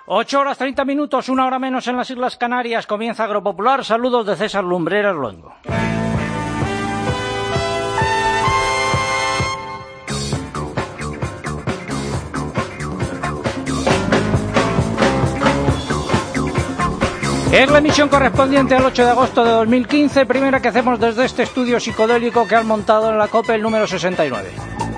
8 horas 30 minutos, 1 hora menos en las Islas Canarias. Comienza Agropopular. Saludos de César Lumbreras Luengo. Es la emisión correspondiente al 8 de agosto de 2015, primera que hacemos desde este estudio psicodélico que han montado en la COPE el número 69.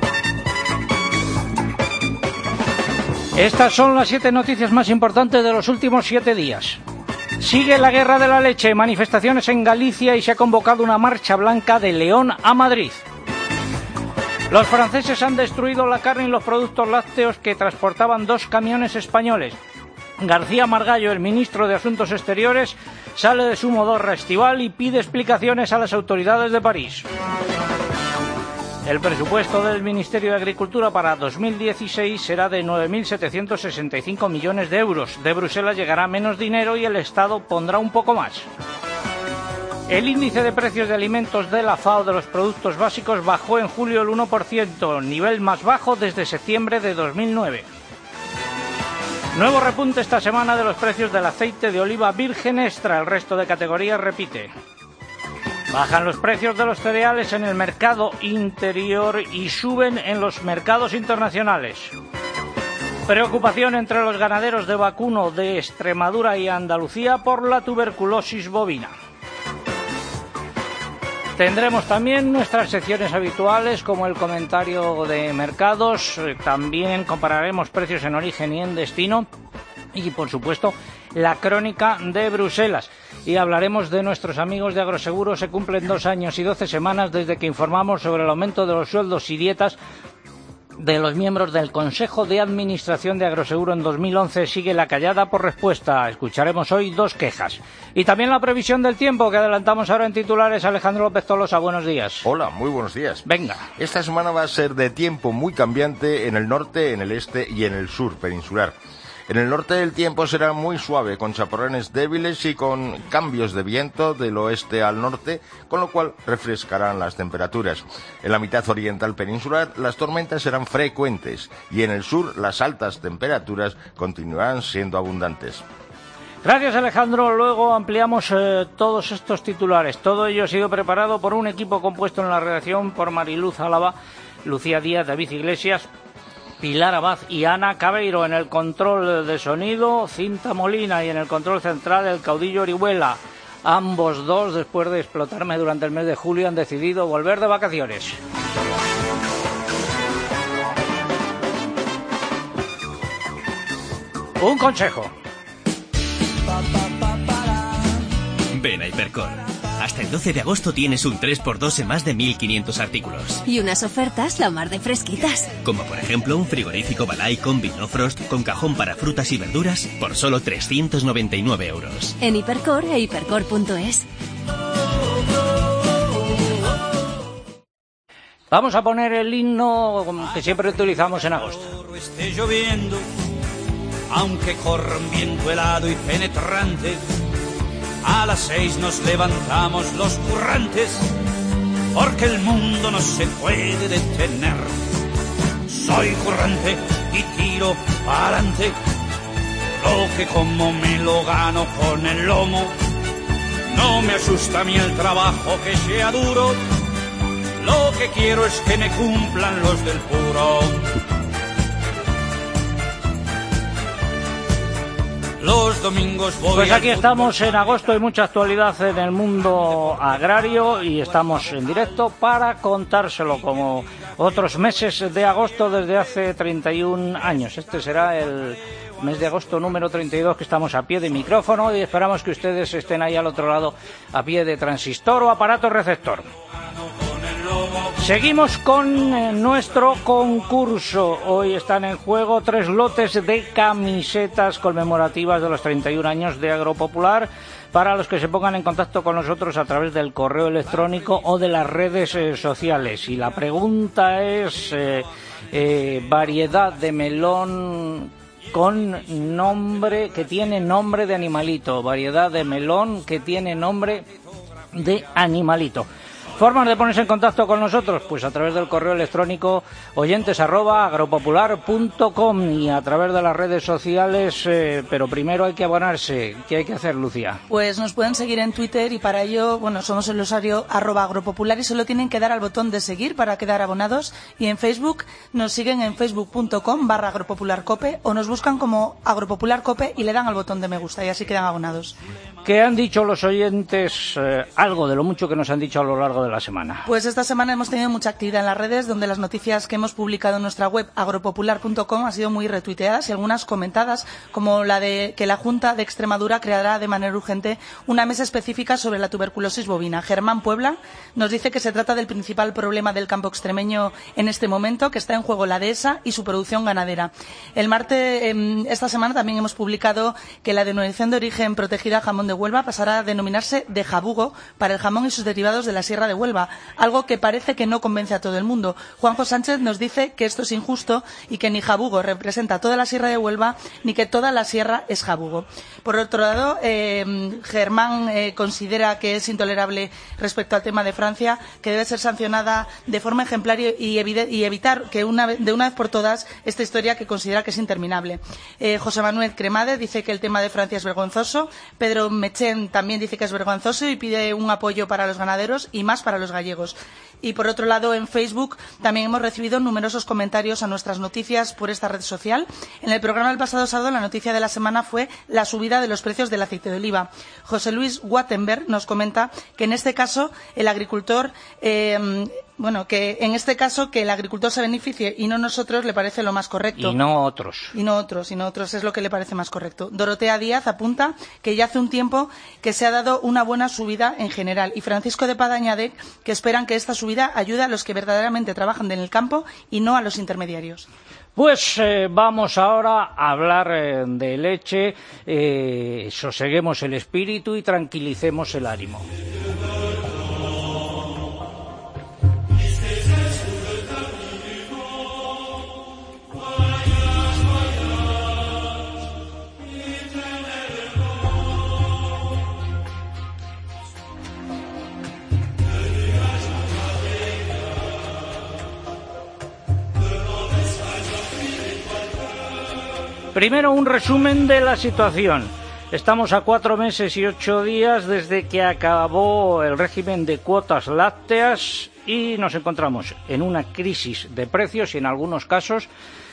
Estas son las 7 noticias más importantes de los últimos 7 días. Sigue la guerra de la leche, manifestaciones en Galicia y se ha convocado una marcha blanca de León a Madrid. Los franceses han destruido la carne y los productos lácteos que transportaban 2 camiones españoles. García Margallo, el ministro de Asuntos Exteriores, sale de su modorra estival y pide explicaciones a las autoridades de París. El presupuesto del Ministerio de Agricultura para 2016 será de 9.765 millones de euros. De Bruselas llegará menos dinero y el Estado pondrá un poco más. El índice de precios de alimentos de la FAO de los productos básicos bajó en julio el 1%, nivel más bajo desde septiembre de 2009. Nuevo repunte esta semana de los precios del aceite de oliva virgen extra, el resto de categorías repite. Bajan los precios de los cereales en el mercado interior y suben en los mercados internacionales. Preocupación entre los ganaderos de vacuno de Extremadura y Andalucía por la tuberculosis bovina. Tendremos también nuestras secciones habituales como el comentario de mercados, también compararemos precios en origen y en destino y por supuesto la crónica de Bruselas. Y hablaremos de nuestros amigos de Agroseguro. Se cumplen 2 años y 12 semanas desde que informamos sobre el aumento de los sueldos y dietas de los miembros del Consejo de Administración de Agroseguro en 2011. Sigue la callada por respuesta. Escucharemos hoy 2 quejas. Y también la previsión del tiempo que adelantamos ahora en titulares. Alejandro López Tolosa, buenos días. Hola, muy buenos días. Venga. Esta semana va a ser de tiempo muy cambiante en el norte, en el este y en el sur peninsular. En el norte el tiempo será muy suave, con chaparrones débiles y con cambios de viento del oeste al norte, con lo cual refrescarán las temperaturas. En la mitad oriental peninsular las tormentas serán frecuentes y en el sur las altas temperaturas continuarán siendo abundantes. Gracias, Alejandro. Luego ampliamos todos estos titulares. Todo ello ha sido preparado por un equipo compuesto en la redacción por Mariluz Álava, Lucía Díaz, David Iglesias, Pilar Abad y Ana Cabeiro. En el control de sonido, Cinta Molina, y en el control central, el caudillo Orihuela. Ambos dos, después de explotarme durante el mes de julio, han decidido volver de vacaciones. Un consejo. Ven a Hipercor. Hasta el 12 de agosto tienes un 3x2 en más de 1.500 artículos. Y unas ofertas la mar de fresquitas. Como por ejemplo un frigorífico Balay con Vinofrost con cajón para frutas y verduras por solo 399 euros. En Hipercor e hipercor.es. Vamos a poner el himno que siempre utilizamos en agosto. Esté lloviendo, aunque corra un viento helado y penetrante, a las 6 nos levantamos los currantes, porque el mundo no se puede detener. Soy currante y tiro pa'lante, lo que como me lo gano con el lomo. No me asusta a mí el trabajo que sea duro, lo que quiero es que me cumplan los del puro. Los domingos voy. Pues aquí estamos en agosto, hay mucha actualidad en el mundo agrario y estamos en directo para contárselo como otros meses de agosto desde hace 31 años. Este será el mes de agosto número 32 que estamos a pie de micrófono y esperamos que ustedes estén ahí al otro lado a pie de transistor o aparato receptor. Seguimos con nuestro concurso. Hoy están en juego 3 lotes de camisetas conmemorativas de los 31 años de Agropopular para los que se pongan en contacto con nosotros a través del correo electrónico o de las redes sociales. Y la pregunta es variedad de melón con nombre que tiene nombre de animalito. Variedad de melón que tiene nombre de animalito. Formas de ponerse en contacto con nosotros, pues a través del correo electrónico oyentes@agropopular.com y a través de las redes sociales, pero primero hay que abonarse. ¿Qué hay que hacer, Lucía? Pues nos pueden seguir en Twitter y para ello, somos el usuario @agropopular y solo tienen que dar al botón de seguir para quedar abonados, y en Facebook nos siguen en facebook.com/agropopularcope o nos buscan como agropopularcope y le dan al botón de me gusta y así quedan abonados. ¿Qué han dicho los oyentes, algo de lo mucho que nos han dicho a lo largo de la semana? Pues esta semana hemos tenido mucha actividad en las redes, donde las noticias que hemos publicado en nuestra web agropopular.com han sido muy retuiteadas y algunas comentadas, como la de que la Junta de Extremadura creará de manera urgente una mesa específica sobre la tuberculosis bovina. Germán Puebla nos dice que se trata del principal problema del campo extremeño en este momento, que está en juego la dehesa y su producción ganadera. El martes, esta semana también hemos publicado que la denominación de origen protegida jamón de Huelva pasará a denominarse de jabugo para el jamón y sus derivados de la Sierra de Huelva, algo que parece que no convence a todo el mundo. Juanjo Sánchez nos dice que esto es injusto y que ni jabugo representa toda la Sierra de Huelva ni que toda la sierra es jabugo. Por otro lado, Germán considera que es intolerable respecto al tema de Francia, que debe ser sancionada de forma ejemplar y evitar que de una vez por todas esta historia que considera que es interminable. José Manuel Cremade dice que el tema de Francia es vergonzoso. Pedro Mechen también dice que es vergonzoso y pide un apoyo para los ganaderos y más para los gallegos. Y por otro lado, en Facebook también hemos recibido numerosos comentarios a nuestras noticias por esta red social. En el programa del pasado sábado, la noticia de la semana fue la subida de los precios del aceite de oliva. José Luis Wattenberg nos comenta que en este caso el agricultor que en este caso que el agricultor se beneficie y no nosotros le parece lo más correcto. Y no otros es lo que le parece más correcto. Dorotea Díaz apunta que ya hace un tiempo que se ha dado una buena subida en general, y Francisco de Pada añade que esperan que esta subida ayude a los que verdaderamente trabajan en el campo y no a los intermediarios. Pues vamos ahora a hablar de leche, soseguemos el espíritu y tranquilicemos el ánimo. Primero, un resumen de la situación. Estamos a 4 meses y 8 días desde que acabó el régimen de cuotas lácteas y nos encontramos en una crisis de precios y en algunos casos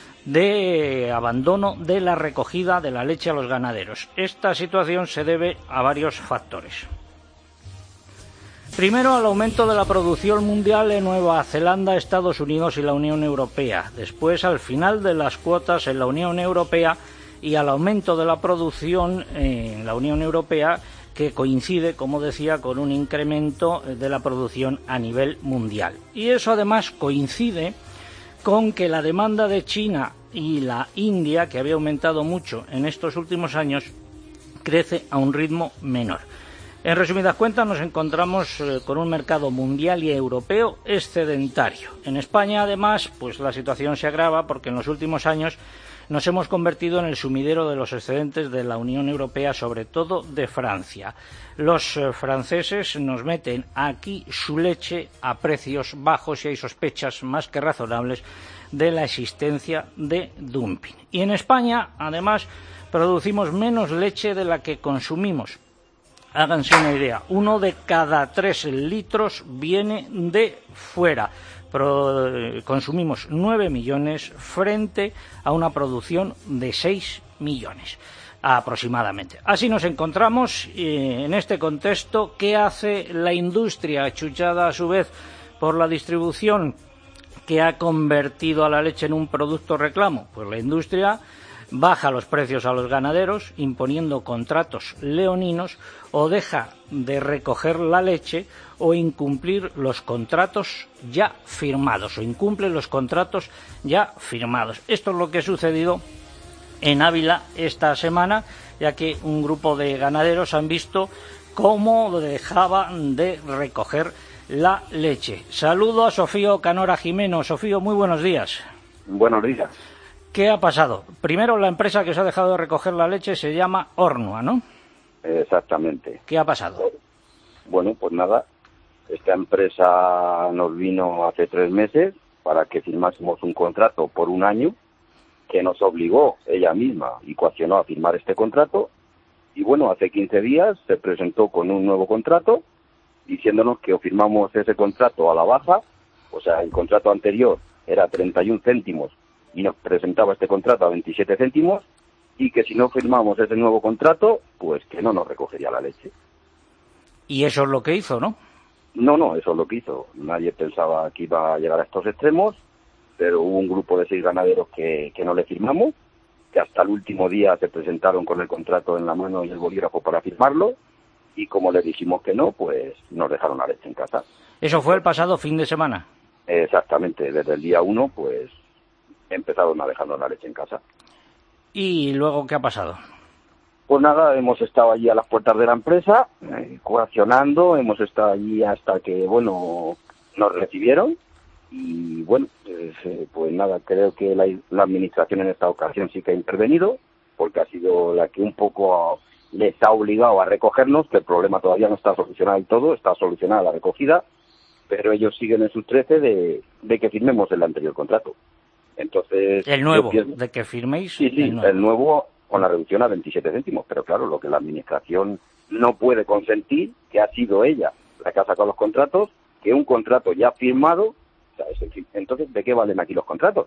de abandono de la recogida de la leche a los ganaderos. Esta situación se debe a varios factores. Primero, al aumento de la producción mundial en Nueva Zelanda, Estados Unidos y la Unión Europea. Después, al final de las cuotas en la Unión Europea y al aumento de la producción en la Unión Europea, que coincide, como decía, con un incremento de la producción a nivel mundial. Y eso además coincide con que la demanda de China y la India, que había aumentado mucho en estos últimos años, crece a un ritmo menor. En resumidas cuentas, nos encontramos con un mercado mundial y europeo excedentario. En España, además, pues la situación se agrava porque en los últimos años nos hemos convertido en el sumidero de los excedentes de la Unión Europea, sobre todo de Francia. Los franceses nos meten aquí su leche a precios bajos y hay sospechas más que razonables de la existencia de dumping. Y en España, además, producimos menos leche de la que consumimos. Háganse una idea, 1 de cada 3 litros viene de fuera. Consumimos 9 millones frente a una producción de 6 millones aproximadamente. Así nos encontramos en este contexto. ¿Qué hace la industria, achuchada a su vez por la distribución, que ha convertido a la leche en un producto reclamo? Pues la industria baja los precios a los ganaderos imponiendo contratos leoninos, o deja de recoger la leche o incumplir los contratos ya firmados, Esto es lo que ha sucedido en Ávila esta semana, ya que un grupo de ganaderos han visto cómo dejaban de recoger la leche. Saludo a Sofío Canora Jimeno. Sofío, muy buenos días. Buenos días. ¿Qué ha pasado? Primero, la empresa que se ha dejado de recoger la leche se llama Ornua, ¿no? Exactamente. ¿Qué ha pasado? Bueno, pues nada, Esta empresa nos vino hace 3 meses para que firmásemos un contrato por 1 año, que nos obligó ella misma y coaccionó a firmar este contrato. Y bueno, hace 15 días se presentó con un nuevo contrato, diciéndonos que o firmamos ese contrato a la baja, o sea, el contrato anterior era 31 céntimos y nos presentaba este contrato a 27 céntimos, y que si no firmamos ese nuevo contrato, pues que no nos recogería la leche. Y eso es lo que hizo, ¿no? No, eso es lo que hizo. Nadie pensaba que iba a llegar a estos extremos, pero hubo un grupo de 6 ganaderos que no le firmamos, que hasta el último día se presentaron con el contrato en la mano y el bolígrafo para firmarlo, y como les dijimos que no, pues nos dejaron la leche en casa. Eso fue el pasado fin de semana. Exactamente, desde el día 1, pues empezaron a dejarnos la leche en casa. ¿Y luego qué ha pasado? Pues nada, hemos estado allí a las puertas de la empresa, coaccionando, hemos estado allí hasta que, bueno, nos recibieron. Y bueno, pues nada, creo que la administración en esta ocasión sí que ha intervenido, porque ha sido la que un poco les ha obligado a recogernos, que el problema todavía no está solucionado del todo, está solucionada la recogida, pero ellos siguen en sus 13 de que firmemos el anterior contrato. Entonces, el nuevo, de que firméis. Sí, el nuevo con la reducción a 27 céntimos, pero claro, lo que la administración no puede consentir, que ha sido ella la que ha sacado los contratos, que un contrato ya firmado, entonces, ¿de qué valen aquí los contratos?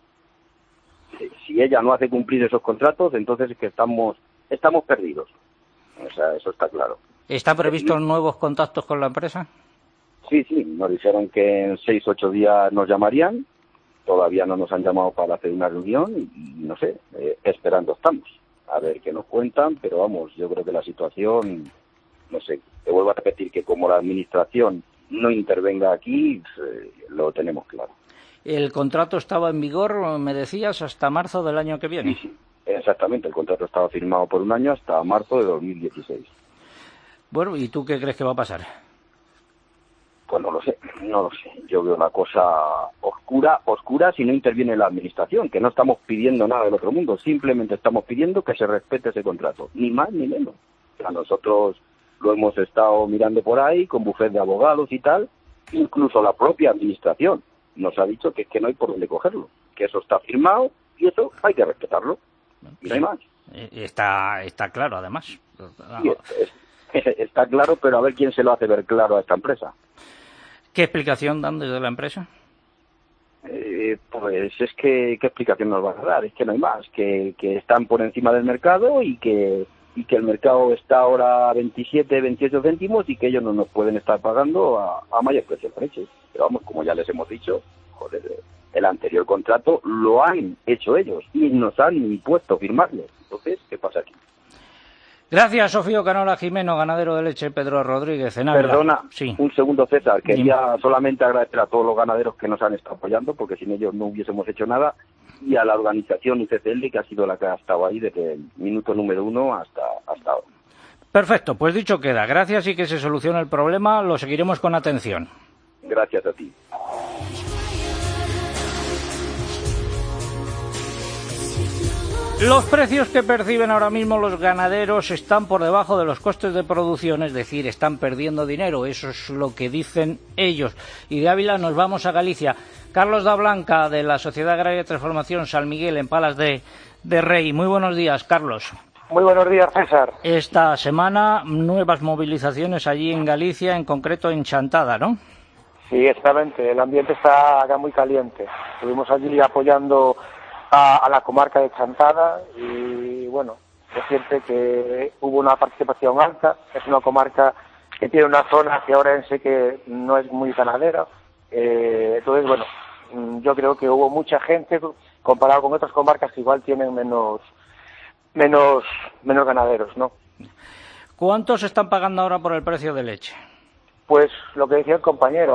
Si ella no hace cumplir esos contratos, entonces es que estamos perdidos. O sea, eso está claro. ¿Están previstos nuevos contactos con la empresa? Sí, nos dijeron que en 6-8 días nos llamarían. Todavía no nos han llamado para hacer una reunión y no sé, esperando estamos. A ver qué nos cuentan, pero vamos, yo creo que la situación, no sé, te vuelvo a repetir que como la administración no intervenga aquí, lo tenemos claro. ¿El contrato estaba en vigor, me decías, hasta marzo del año que viene? Sí, exactamente, el contrato estaba firmado por 1 año hasta marzo de 2016. Bueno, ¿y tú qué crees que va a pasar? Pues no lo sé. Yo veo una cosa oscura si no interviene la administración, que no estamos pidiendo nada del otro mundo, simplemente estamos pidiendo que se respete ese contrato, ni más ni menos. O sea, nosotros lo hemos estado mirando por ahí, con bufet de abogados y tal, incluso la propia administración nos ha dicho que es que no hay por dónde cogerlo, que eso está firmado y eso hay que respetarlo, y no hay más. Está claro, además. Sí, está claro, pero a ver quién se lo hace ver claro a esta empresa. ¿Qué explicación dan desde la empresa? Pues es que, ¿qué explicación nos van a dar? Es que no hay más, que están por encima del mercado y que el mercado está ahora a 27, 28 céntimos y que ellos no nos pueden estar pagando a mayor precio de leche. Pero vamos, como ya les hemos dicho, el anterior contrato lo han hecho ellos y nos han impuesto firmarlo. Entonces, ¿qué pasa aquí? Gracias, Sofío Canola Jimeno, ganadero de leche, Pedro Rodríguez. En Ávila. Perdona, sí. Un segundo, César. Quería solamente agradecer a todos los ganaderos que nos han estado apoyando, porque sin ellos no hubiésemos hecho nada, y a la organización UCCL, que ha sido la que ha estado ahí desde el minuto número 1 hasta ahora. Perfecto, pues dicho queda. Gracias y que se solucione el problema. Lo seguiremos con atención. Gracias a ti. Los precios que perciben ahora mismo los ganaderos están por debajo de los costes de producción, es decir, están perdiendo dinero, eso es lo que dicen ellos. Y de Ávila nos vamos a Galicia. Carlos da Blanca, de la Sociedad Agraria de Transformación San Miguel, en Palas de Rey. Muy buenos días, Carlos. Muy buenos días, César. Esta semana nuevas movilizaciones allí en Galicia, en concreto en Chantada, ¿no? Sí, exactamente, el ambiente está acá muy caliente. Estuvimos allí apoyando a la comarca de Chantada y bueno, decirte que hubo una participación alta. Es una comarca que tiene una zona georense que no es muy ganadera, entonces bueno, yo creo que hubo mucha gente comparado con otras comarcas que igual tienen menos ganaderos, ¿no? ¿Cuántos están pagando ahora por el precio de leche? Pues lo que decía el compañero,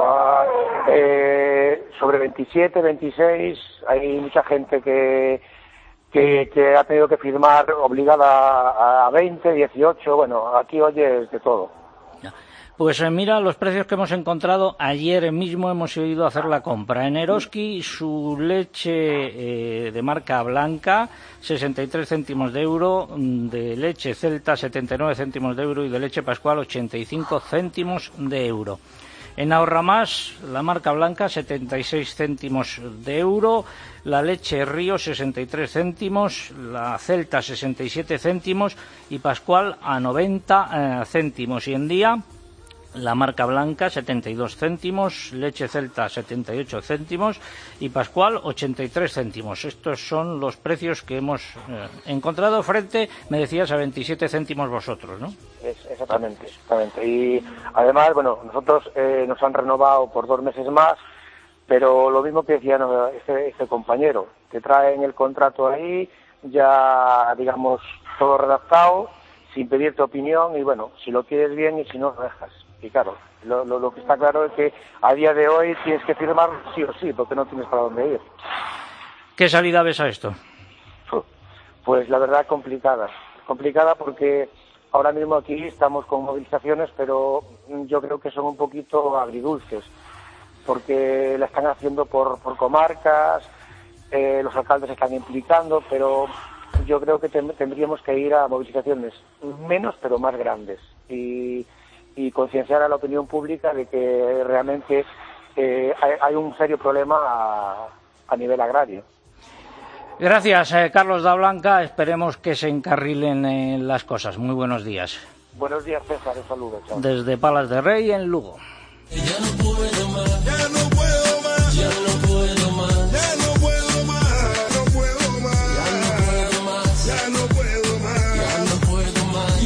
sobre 27, 26, hay mucha gente que ha tenido que firmar obligada a 20, 18, bueno, aquí oyes de todo. Pues mira los precios que hemos encontrado. Ayer mismo hemos ido a hacer la compra. En Eroski, su leche de marca blanca, 63 céntimos de euro, de leche Celta, 79 céntimos de euro y de leche Pascual, 85 céntimos de euro. En Ahorramás, la marca blanca, 76 céntimos de euro, la leche Río, 63 céntimos, la Celta, 67 céntimos y Pascual a 90 céntimos. Y en día, la marca blanca, 72 céntimos, leche Celta, 78 céntimos y Pascual, 83 céntimos. Estos son los precios que hemos encontrado frente, me decías, a 27 céntimos vosotros, ¿no? Exactamente. Y además, bueno, nosotros nos han renovado por 2 meses más, pero lo mismo que decía este compañero, te traen el contrato ahí, ya, digamos, todo redactado, sin pedir tu opinión, y bueno, si lo quieres bien y si no, lo dejas. Y claro, lo que está claro es que a día de hoy tienes que firmar sí o sí, porque no tienes para dónde ir. ¿Qué salida ves a esto? Pues la verdad complicada porque ahora mismo aquí estamos con movilizaciones, pero yo creo que son un poquito agridulces, porque la están haciendo por comarcas, los alcaldes se están implicando, pero yo creo que tendríamos que ir a movilizaciones menos pero más grandes y concienciar a la opinión pública de que realmente hay un serio problema a nivel agrario. Gracias, Carlos da Blanca. Esperemos que se encarrilen las cosas. Muy buenos días. Buenos días, César. Un saludo. Chao. Desde Palas de Rey, en Lugo. Ya no puedo más, ya no puedo más, ya no puedo más, ya no puedo más, no puedo más, ya no puedo más, ya no puedo más, ya no puedo más,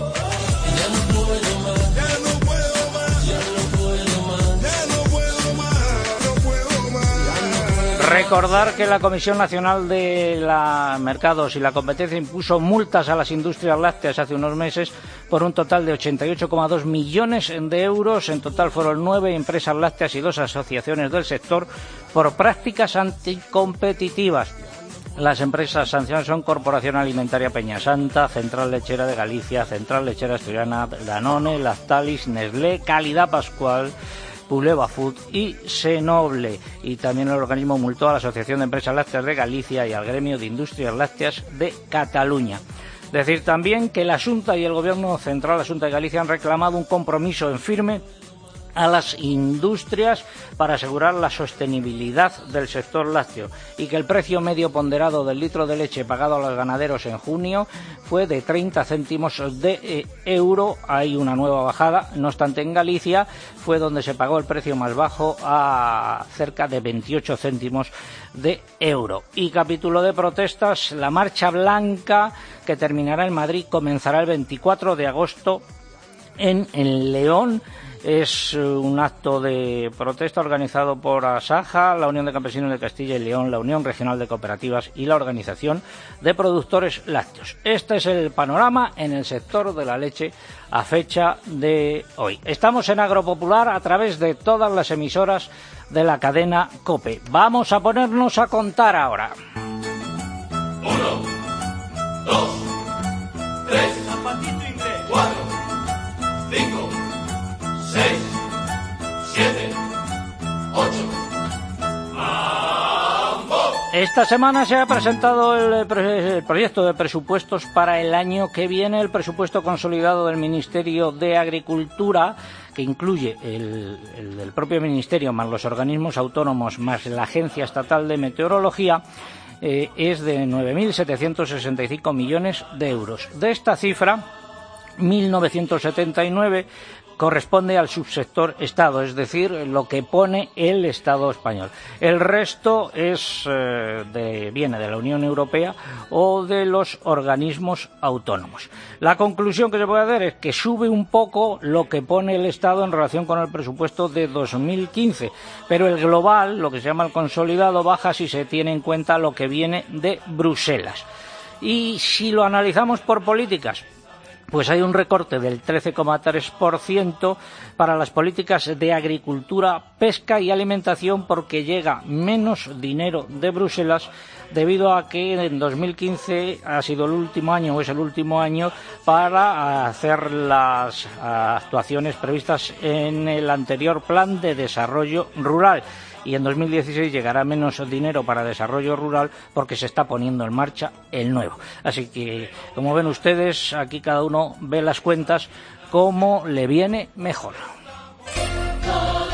ya no puedo más, ya no puedo más, ya no puedo más, ya no puedo más, no puedo más. Recordar que la Comisión Nacional de Mercados y la Competencia impuso multas a las industrias lácteas hace unos meses por un total de 88,2 millones de euros. En total fueron 9 empresas lácteas y 2 asociaciones del sector por prácticas anticompetitivas. Las empresas sancionadas son Corporación Alimentaria Peñasanta, Central Lechera de Galicia, Central Lechera Asturiana, Danone, Lactalis, Nestlé, Calidad Pascual, Puleva Food y Senoble. Y también el organismo multó a la Asociación de Empresas Lácteas de Galicia y al Gremio de Industrias Lácteas de Cataluña. Decir también que la Xunta y el Gobierno Central, la Xunta de Galicia, han reclamado un compromiso en firme a las industrias para asegurar la sostenibilidad del sector lácteo y que el precio medio ponderado del litro de leche pagado a los ganaderos en junio fue de 30 céntimos de euro. Hay una nueva bajada, no obstante en Galicia fue donde se pagó el precio más bajo a cerca de 28 céntimos de euro. Y capítulo de protestas, la Marcha Blanca que terminará en Madrid comenzará el 24 de agosto en León. Es un acto de protesta organizado por Asaja, la Unión de Campesinos de Castilla y León, la Unión Regional de Cooperativas y la Organización de Productores Lácteos. Este es el panorama en el sector de la leche a fecha de hoy. Estamos en Agropopular a través de todas las emisoras de la cadena COPE. Vamos a ponernos a contar ahora. 1, 2, 3, 4, 5, 6, 7, 8. ¡Vamos! Esta semana se ha presentado el proyecto de presupuestos para el año que viene, el presupuesto consolidado del Ministerio de Agricultura, que incluye el del propio Ministerio, más los organismos autónomos, más la Agencia Estatal de Meteorología, es de 9.765 millones de euros. De esta cifra, 1.979 corresponde al subsector Estado, es decir, lo que pone el Estado español. El resto viene de la Unión Europea o de los organismos autónomos. La conclusión que se puede hacer es que sube un poco lo que pone el Estado en relación con el presupuesto de 2015, pero el global, lo que se llama el consolidado, baja si se tiene en cuenta lo que viene de Bruselas. Y si lo analizamos por políticas, pues hay un recorte del 13,3% para las políticas de agricultura, pesca y alimentación, porque llega menos dinero de Bruselas debido a que en 2015 ha sido el último año o es el último año para hacer las actuaciones previstas en el anterior Plan de Desarrollo Rural. Y en 2016 llegará menos dinero para desarrollo rural porque se está poniendo en marcha el nuevo. Así que, como ven ustedes, aquí cada uno ve las cuentas como le viene mejor.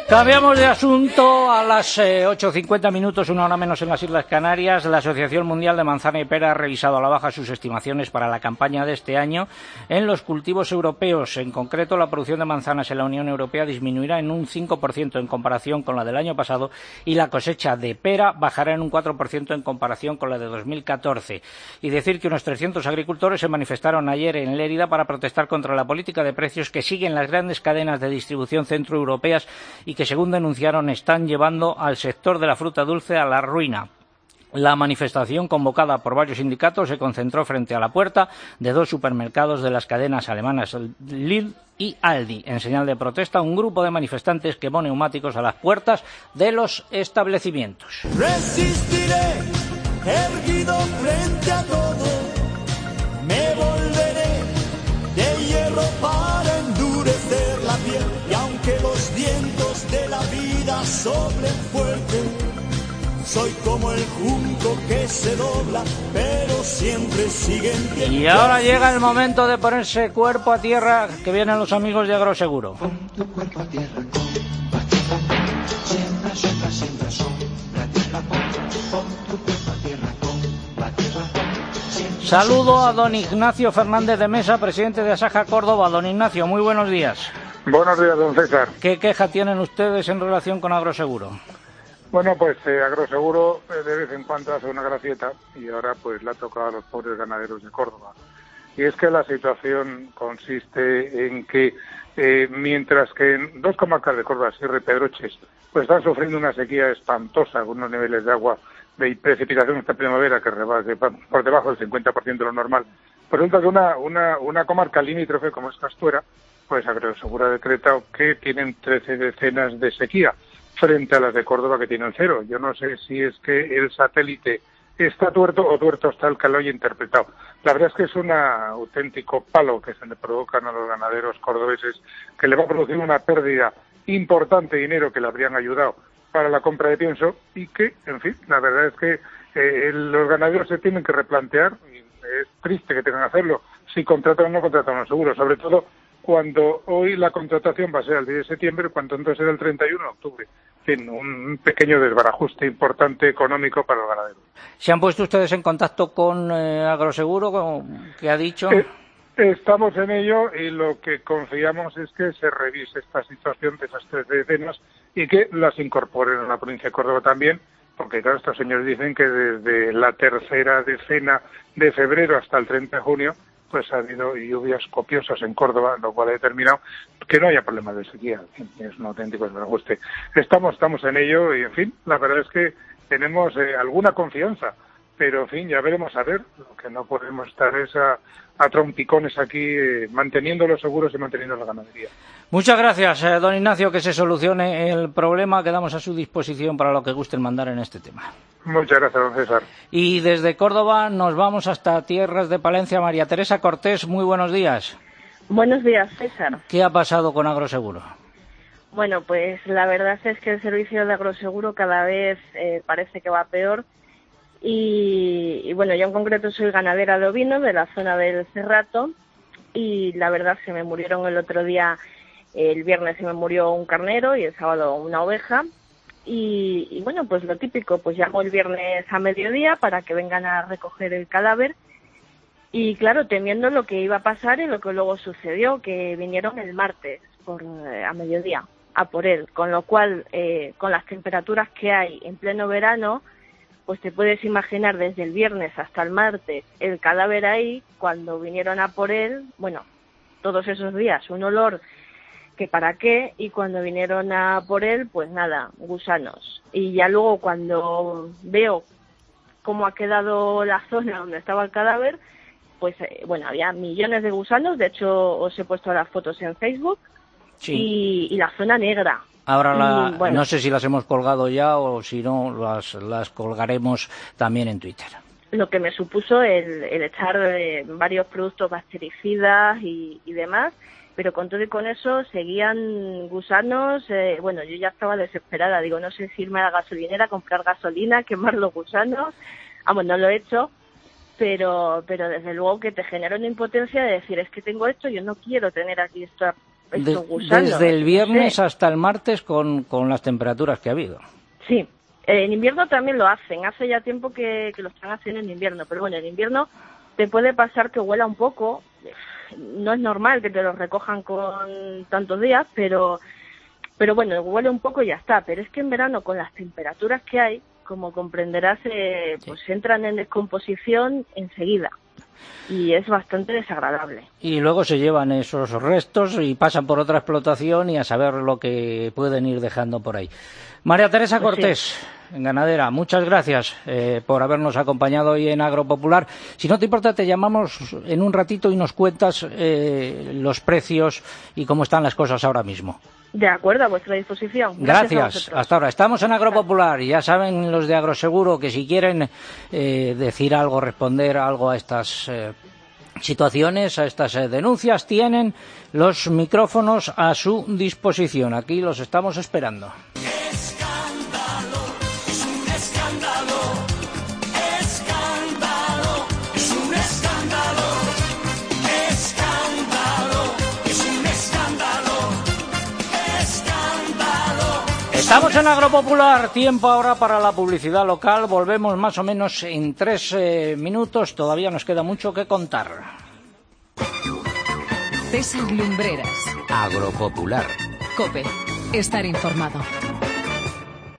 Cambiamos de asunto a las 8:50 minutos, una hora menos en las Islas Canarias. La Asociación Mundial de Manzana y Pera ha revisado a la baja sus estimaciones para la campaña de este año en los cultivos europeos. En concreto, la producción de manzanas en la Unión Europea disminuirá en un 5% en comparación con la del año pasado y la cosecha de pera bajará en un 4% en comparación con la de 2014. Y decir que unos 300 agricultores se manifestaron ayer en Lérida para protestar contra la política de precios que siguen las grandes cadenas de distribución centroeuropeas y que, según denunciaron, están llevando al sector de la fruta dulce a la ruina. La manifestación, convocada por varios sindicatos, se concentró frente a la puerta de dos supermercados de las cadenas alemanas Lidl y Aldi. En señal de protesta, un grupo de manifestantes quemó neumáticos a las puertas de los establecimientos. Resistiré, erguido frente a todo, me volveré de hierro para endurecer la piel, y aunque los vientos de la vida soplen fuerte, soy como el junco que se dobla, pero siempre sigue en pie. Y ahora llega el momento de ponerse cuerpo a tierra, que vienen los amigos de Agroseguro. Pon tu cuerpo a tierra con tierra. Siembra, siembra, siembra, sombra, tierra. Pon tu cuerpo a tierra con tierra. Saludo a don Ignacio Fernández de Mesa, presidente de Asaja Córdoba. Don Ignacio, muy buenos días. Buenos días, don César. ¿Qué queja tienen ustedes en relación con Agroseguro? Bueno, pues Agroseguro de vez en cuando hace una gracieta y ahora pues le ha tocado a los pobres ganaderos de Córdoba. Y es que la situación consiste en que mientras que en dos comarcas de Córdoba, Sierra y Pedroches, pues están sufriendo una sequía espantosa con unos niveles de agua de precipitación esta primavera que rebase por debajo del 50% de lo normal, pues resulta que una comarca limítrofe como es Castuera, pues Agroseguro ha decretado que tienen 13 decenas de sequía frente a las de Córdoba que tienen 0. Yo no sé si es que el satélite está tuerto o tuerto está el que lo haya interpretado. La verdad es que es un auténtico palo que se le provocan a los ganaderos cordobeses, que le va a producir una pérdida importante de dinero que le habrían ayudado para la compra de pienso y que, en fin, la verdad es que los ganaderos se tienen que replantear, y es triste que tengan que hacerlo, si contratan o no contratan los seguros, sobre todo cuando hoy la contratación va a ser el 10 de septiembre, cuando entonces era el 31 de octubre. En fin, un pequeño desbarajuste importante económico para los ganaderos. ¿Se han puesto ustedes en contacto con Agroseguro, que ha dicho? Estamos en ello y lo que confiamos es que se revise esta situación de esas 13 decenas y que las incorporen a la provincia de Córdoba también, porque claro, estos señores dicen que desde la tercera decena de febrero hasta el 30 de junio pues ha habido lluvias copiosas en Córdoba, lo cual ha determinado que no haya problemas de sequía. Es un auténtico desbarajuste. Estamos en ello y, en fin, la verdad es que tenemos alguna confianza, pero, en fin, ya veremos a ver. Lo que no podemos estar es a trompicones aquí, manteniendo los seguros y manteniendo la ganadería. Muchas gracias, don Ignacio, que se solucione el problema. Quedamos a su disposición para lo que gusten mandar en este tema. Muchas gracias, don César. Y desde Córdoba nos vamos hasta tierras de Palencia. María Teresa Cortés, muy buenos días. Buenos días, César. ¿Qué ha pasado con Agroseguro? Bueno, pues la verdad es que el servicio de Agroseguro cada vez parece que va peor. Y bueno, yo en concreto soy ganadera de ovino de la zona del Cerrato y la verdad se me murieron el otro día, el viernes se me murió un carnero y el sábado una oveja. Y bueno, pues lo típico, pues llamo el viernes a mediodía para que vengan a recoger el cadáver y claro, temiendo lo que iba a pasar y lo que luego sucedió, que vinieron el martes a mediodía a por él, con lo cual con las temperaturas que hay en pleno verano, pues te puedes imaginar desde el viernes hasta el martes el cadáver ahí, cuando vinieron a por él, bueno, todos esos días un olor que para qué, y cuando vinieron a por él, pues nada, gusanos. Y ya luego cuando veo cómo ha quedado la zona donde estaba el cadáver, pues bueno, había millones de gusanos, de hecho os he puesto las fotos en Facebook, sí. y la zona negra. Ahora bueno, no sé si las hemos colgado ya o si no, las colgaremos también en Twitter. Lo que me supuso el echar varios productos bactericidas y demás, pero con todo y con eso seguían gusanos. Bueno, yo ya estaba desesperada, digo, no sé si irme a la gasolinera, comprar gasolina, quemar los gusanos. Vamos, no lo he hecho, pero desde luego que te genera una impotencia de decir, es que tengo esto, yo no quiero tener aquí estos gusanos. Desde el viernes Sí. hasta el martes con las temperaturas que ha habido. Sí, en invierno también lo hacen. Hace ya tiempo que lo están haciendo en invierno. Pero bueno, en invierno te puede pasar que huela un poco. No es normal que te lo recojan con tantos días, pero bueno, huele un poco y ya está. Pero es que en verano, con las temperaturas que hay, como comprenderás, pues entran en descomposición enseguida. Y es bastante desagradable. Y luego se llevan esos restos y pasan por otra explotación y a saber lo que pueden ir dejando por ahí. María Teresa Pues Cortés, ganadera, muchas gracias por habernos acompañado hoy en Agropopular. Si no te importa, te llamamos en un ratito y nos cuentas los precios y cómo están las cosas ahora mismo. De acuerdo, a vuestra disposición. Gracias. Hasta ahora. Estamos en Agropopular y ya saben los de Agroseguro que si quieren decir algo, responder algo a estas situaciones, a estas denuncias, tienen los micrófonos a su disposición. Aquí los estamos esperando. Escándalo, es un escándalo, escándalo, es un escándalo, escándalo, es un escándalo, escándalo. Estamos en Agropopular, tiempo ahora para la publicidad local. Volvemos más o menos en 3 minutos, todavía nos queda mucho que contar. César Lumbreras. Agropopular. COPE. Estar informado.